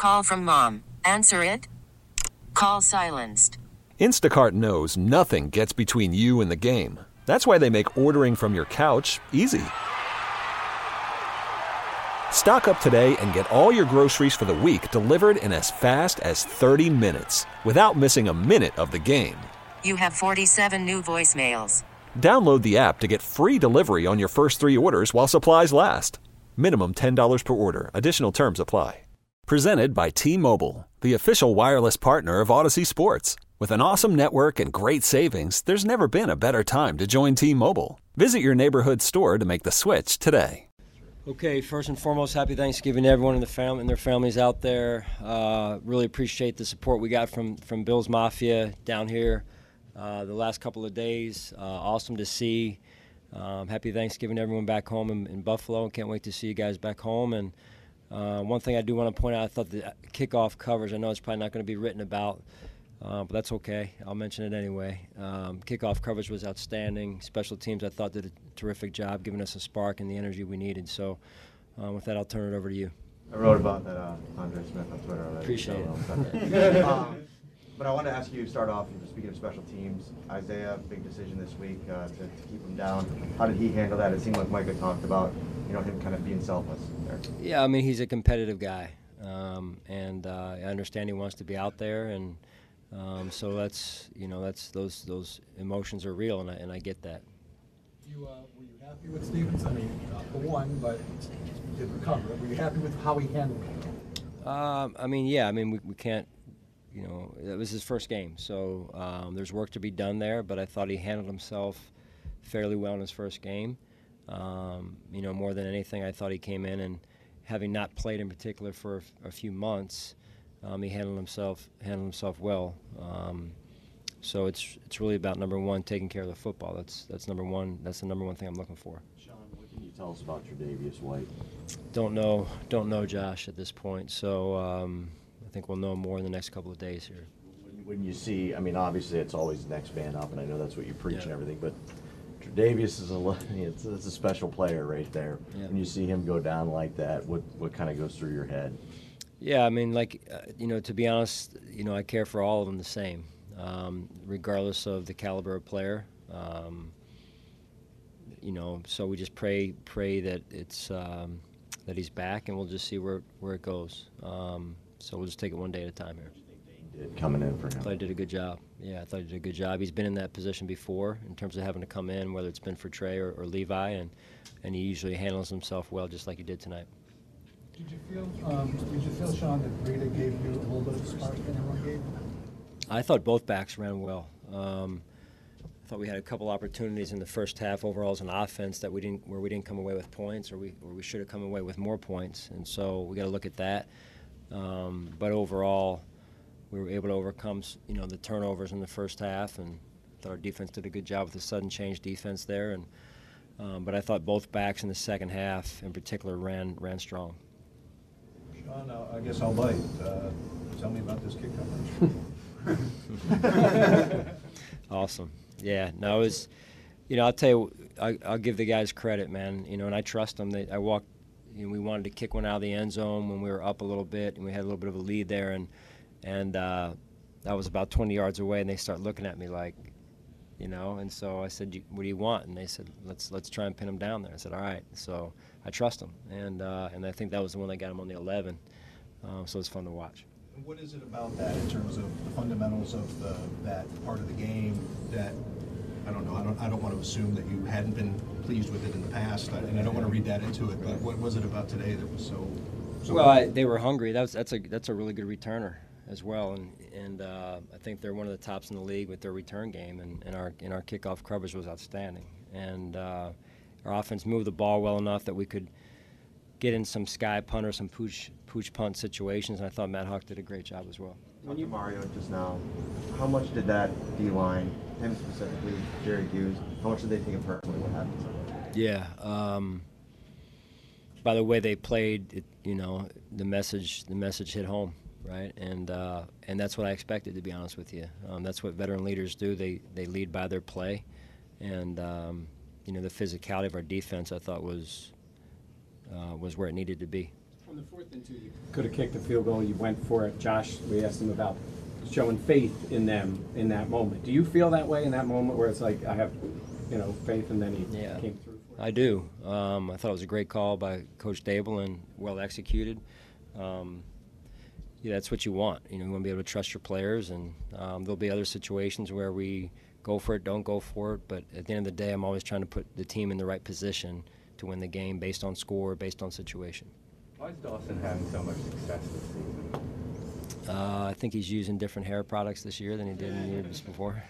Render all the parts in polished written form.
Call from mom. Answer it. Call silenced. Instacart knows nothing gets between you and the game. That's why they make ordering from your couch easy. Stock up today and get all your groceries for the week delivered in as fast as 30 minutes without missing a minute of the game. You have 47 new voicemails. Download the app to get free delivery on your first 3 orders while supplies last. Minimum $10 per order. Additional terms apply. Presented by T-Mobile, the official wireless partner of Odyssey Sports. With an awesome network and great savings, there's never been a better time to join T-Mobile. Visit your neighborhood store to make the switch today. Okay, first and foremost, happy Thanksgiving to everyone in the family and their families out there. Really appreciate the support we got from Bills Mafia down here the last couple of days. Awesome to see. Happy Thanksgiving to everyone back home in Buffalo. Can't wait to see you guys back home. And one thing I do want to point out, I thought the kickoff coverage, I know it's probably not going to be written about, but that's okay. I'll mention it anyway. Kickoff coverage was outstanding. Special teams, I thought, did a terrific job giving us a spark and the energy we needed. So with that, I'll turn it over to you. I wrote about that Andre Smith on Twitter already. Appreciate it. But I wanted to ask you, start off, speaking of special teams, Isaiah, big decision this week to keep him down. How did he handle that? It seemed like Micah talked about him kind of being selfless there. Yeah, I mean, he's a competitive guy. And I understand he wants to be out there. And so that's those emotions are real, and I get that. Were you happy with Stevens? I mean, the one, but did recover. Were you happy with how he handled it? I mean, we can't. It was his first game, so there's work to be done there. But I thought he handled himself fairly well in his first game. More than anything, I thought he came in and, having not played in particular for a few months, he handled himself well. So it's really about, number one, taking care of the football. That's number one. That's the number one thing I'm looking for. Sean, what can you tell us about Tre'Davious White? Don't know Josh at this point. So I think we'll know more in the next couple of days here. When you see, I mean, obviously it's always the next man up, and I know that's what you preach and everything, but Tre'Davious is it's a special player right there. Yeah. When you see him go down like that, what kind of goes through your head? Yeah, I mean, to be honest, I care for all of them the same, regardless of the caliber of player. So we just pray that it's that he's back, and we'll just see where it goes. So we'll just take it one day at a time here. Coming in for him. I thought he did a good job. Yeah, I thought he did a good job. He's been in that position before in terms of having to come in, whether it's been for Trey or Levi, and he usually handles himself well, just like he did tonight. Did you feel, Sean, that Breida gave you a little bit of a spark in that one game? I thought both backs ran well. I thought we had a couple opportunities in the first half overall as an offense that we didn't come away with points, or we should have come away with more points, and so we got to look at that. But overall, we were able to overcome, the turnovers in the first half, and thought our defense did a good job with the sudden change defense there. And but I thought both backs in the second half, in particular, ran strong. Sean, I guess I'll bite. Tell me about this kick coverage. Awesome. Yeah. No, it was. I'll tell you, I'll give the guys credit, man. And I trust them. We wanted to kick one out of the end zone when we were up a little bit, and we had a little bit of a lead there, and that was about 20 yards away, and they start looking at me like, and so I said, what do you want? And they said, let's try and pin him down there. I said, all right. So I trust them, and I think that was the one that got him on the 11. So it's fun to watch. And what is it about that in terms of the fundamentals of that part of the game that, I don't know, I don't want to assume that you hadn't been pleased with it in the past, and I don't want to read that into it, but what was it about today that was so well, they were hungry. That's a really good returner as well, and I think they're one of the tops in the league with their return game, and our kickoff coverage was outstanding, and our offense moved the ball well enough that we could get in some sky punt or some pooch punt situations, and I thought Matt Hawk did a great job as well. When you Mario just now, how much did that D-line, him specifically, Jerry Hughes, how much did they take it personally what happened? Yeah. By the way they played, the message hit home, right? And that's what I expected, to be honest with you. That's what veteran leaders do. They lead by their play, and the physicality of our defense, I thought, was where it needed to be. On the 4th and 2, you could have kicked a field goal. You went for it. Josh, we asked him about showing faith in them in that moment. Do you feel that way in that moment where it's like, I have, faith, and then he came through for it? I do. I thought it was a great call by Coach Dable and well executed. That's what you want. You want to be able to trust your players, and there'll be other situations where we go for it, don't go for it. But at the end of the day, I'm always trying to put the team in the right position to win the game based on score, based on situation. Why is Dawson having so much success this season? I think he's using different hair products this year than he did in the years before.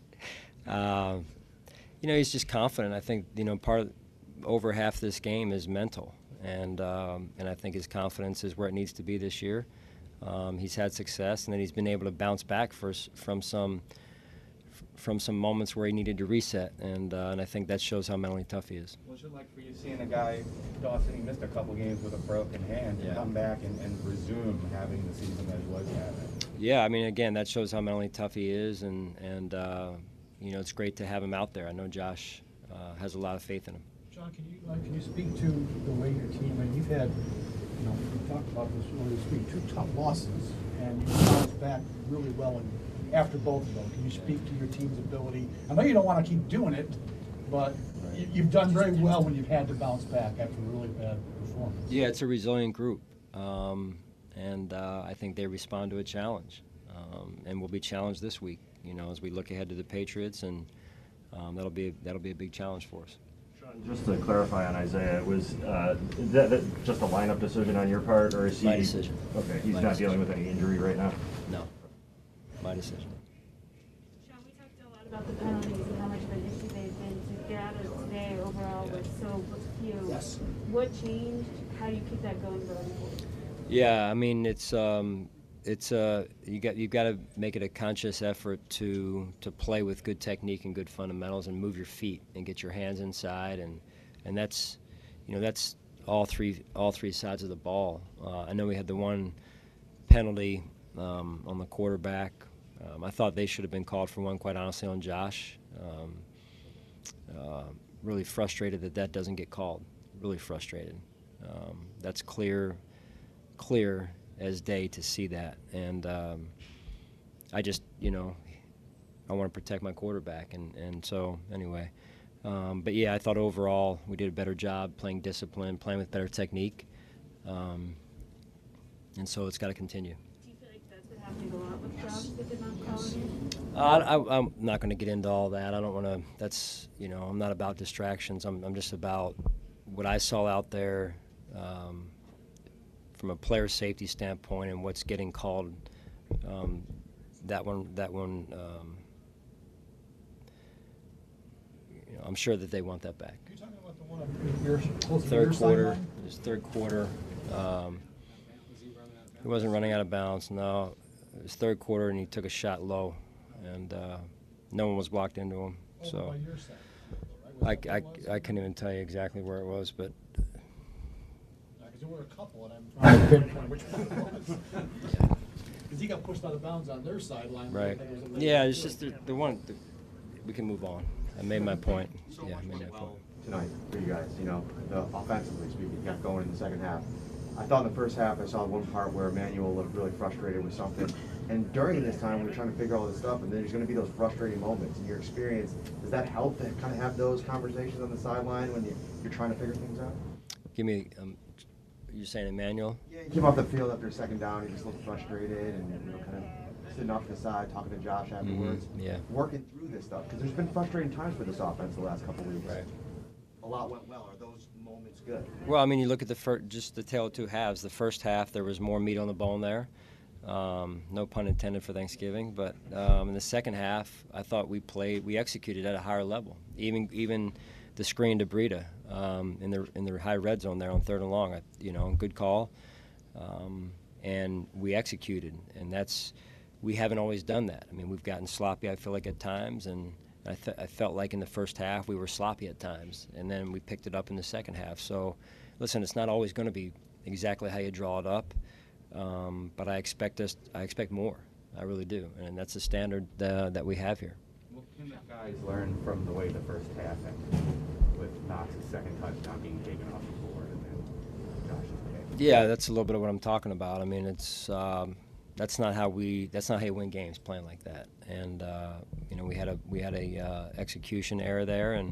He's just confident. I think over half this game is mental, and I think his confidence is where it needs to be this year. He's had success, and then he's been able to bounce back from some moments where he needed to reset, and I think that shows how mentally tough he is. What's it like for you seeing a guy, Dawson, he missed a couple games with a broken hand, and come back and resume having the season that he was having? Yeah, again, that shows how mentally tough he is, and it's great to have him out there. I know Josh has a lot of faith in him. John, can you speak to the way your team, and you've had, we talked about this earlier this week, 2 tough losses, and you bounced back really well after both of them. Can you speak to your team's ability? I know you don't want to keep doing it, but you've done very well when you've had to bounce back after a really bad performance. Yeah, it's a resilient group, and I think they respond to a challenge, and we'll be challenged this week, as we look ahead to the Patriots, and that'll be a big challenge for us. Just to clarify on Isaiah, was that just a lineup decision on your part, or is he? My decision. Okay, he's My not decision. dealing with any injury right now? No, my decision. Sean, we talked a lot about the penalties and how much of an issue they've been to get out of today overall with so few. Yes. What changed? How do you keep that going forward? Yeah, you've got to make it a conscious effort to play with good technique and good fundamentals and move your feet and get your hands inside, and that's all three sides of the ball. I know we had the one penalty on the quarterback. I thought they should have been called for one, quite honestly, on Josh. Really frustrated that doesn't get called. Really frustrated. That's clear as day to see that, and I just I want to protect my quarterback, and so anyway, but yeah, I thought overall we did a better job playing discipline, playing with better technique, and so it's got to continue. Do you feel like that's what happened to go out with Josh that did not call it? I'm not going to get into all that. I don't want to. That's I'm not about distractions. I'm just about what I saw out there. From a player safety standpoint and what's getting called, that one, I'm sure that they want that back. Are you talking about the one of your close to Third your quarter, sideline? his third quarter. He wasn't running out of bounds. No, it was third quarter, and he took a shot low, and no one was walked into him. Over So by your side, right? I couldn't even tell you exactly where it was, but. There were a couple, and I'm trying to pinpoint which one it was. Because he got pushed out of bounds on their sideline. Right. Yeah, it's just the one. We can move on. I made my point. Yeah, I made my point. Tonight for you guys, offensively speaking, you got going in the second half. I thought in the first half I saw one part where Emmanuel looked really frustrated with something. And during this time, we were trying to figure all this stuff, and then there's going to be those frustrating moments. In your experience, does that help to kind of have those conversations on the sideline when you're trying to figure things out? Give me. You're saying Emmanuel? Yeah, he came off the field after a second down. He just looked frustrated and kind of sitting off to the side, talking to Josh afterwards. Yeah. Working through this stuff because there's been frustrating times for this offense the last couple of weeks. Right. A lot went well. Are those moments good? Well, you look at just the tale of two halves. The first half, there was more meat on the bone there. No pun intended for Thanksgiving, but in the second half, I thought we executed at a higher level. Even the screen to Breida in the high red zone there on 3rd and long, good call, and we executed, and we haven't always done that. We've gotten sloppy, I feel like, at times, and I felt like in the first half we were sloppy at times, and then we picked it up in the second half. So, listen, it's not always going to be exactly how you draw it up, but I expect more. I really do, and that's the standard that we have here. What can the guys learn from the way the first half ended, with Knox's second touchdown being taken off the board and then Josh's pick? Yeah, that's a little bit of what I'm talking about. I mean, it's that's not how you win games, playing like that. And you know, we had a execution error there, and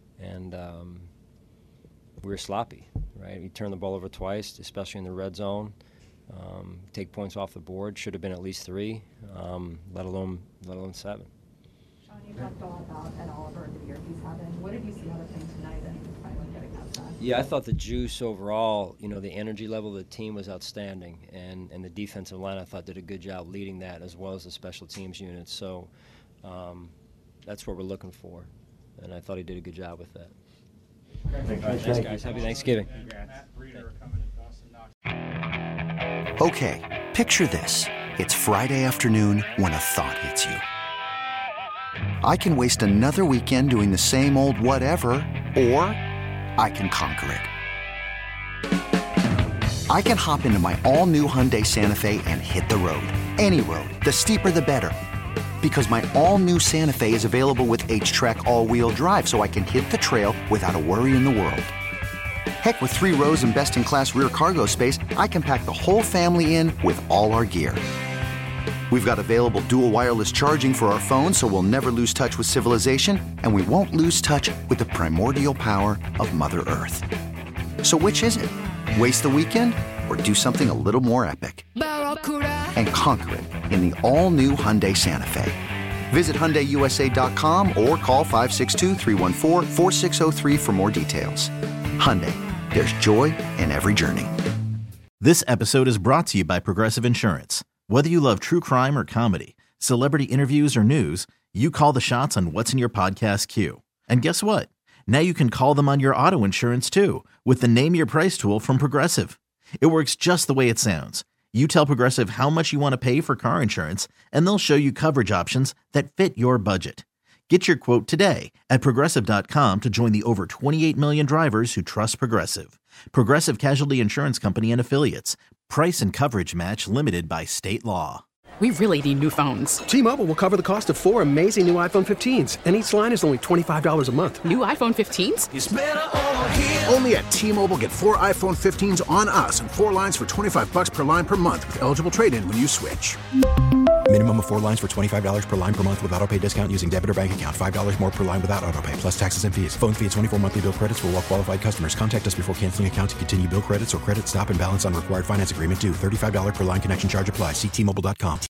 we were sloppy, right? We turned the ball over twice, especially in the red zone. Take points off the board. Should have been at least 3, let alone 7. Sean, you talked all about Ed Oliver and the year he's having. What did you see out of him tonight and finally getting that sack? Yeah, I thought the juice overall, you know, the energy level of the team was outstanding, and the defensive line I thought did a good job leading that, as well as the special teams units. So that's what we're looking for, and I thought he did a good job with that. Thanks, guys. Happy Thanksgiving. Okay, picture this. It's Friday afternoon when a thought hits you. I can waste another weekend doing the same old whatever, or I can conquer it. I can hop into my all-new Hyundai Santa Fe and hit the road. Any road. The steeper, the better. Because my all-new Santa Fe is available with H-Track all-wheel drive, so I can hit the trail without a worry in the world. Heck, with 3 rows and best-in-class rear cargo space, I can pack the whole family in with all our gear. We've got available dual wireless charging for our phones, so we'll never lose touch with civilization, and we won't lose touch with the primordial power of Mother Earth. So which is it? Waste the weekend or do something a little more epic? And conquer it in the all-new Hyundai Santa Fe. Visit HyundaiUSA.com or call 562-314-4603 for more details. Hyundai, there's joy in every journey. This episode is brought to you by Progressive Insurance. Whether you love true crime or comedy, celebrity interviews or news, you call the shots on what's in your podcast queue. And guess what? Now you can call them on your auto insurance too with the Name Your Price tool from Progressive. It works just the way it sounds. You tell Progressive how much you want to pay for car insurance, and they'll show you coverage options that fit your budget. Get your quote today at Progressive.com to join the over 28 million drivers who trust Progressive. Progressive Casualty Insurance Company and Affiliates. Price and coverage match limited by state law. We really need new phones. T-Mobile will cover the cost of 4 amazing new iPhone 15s, and each line is only $25 a month. New iPhone 15s? It's better over here. Only at T-Mobile, get 4 iPhone 15s on us and 4 lines for $25 per line per month with eligible trade-in when you switch. Minimum of 4 lines for $25 per line per month with autopay discount using debit or bank account. $5 more per line without autopay, plus taxes and fees. Phone fee at 24 monthly bill credits for well-qualified customers. Contact us before canceling account to continue bill credits or credit stop and balance on required finance agreement due. $35 per line connection charge applies. See T-Mobile.com.